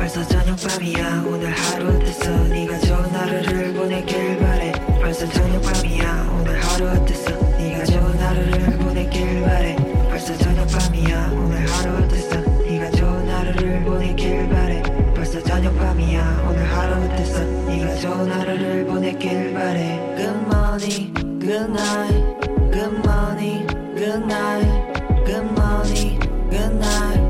벌써 저녁밤이야. 오늘 하루 어땠어? 네가 좋은 하루를 보내길 바래. 벌써 저녁밤이야. 오늘 하루 어땠어? 네가 좋은 하루를 보내길 바래. 벌써 저녁밤이야. 오늘 하루 어땠어? 네가 좋은 하루를 보내길 바래. 벌써 저녁밤이야. 오늘 하루 어땠어? 네가 좋은 하루를 보내길 바래. Good morning, good night. Good morning, good night. Good morning, good night.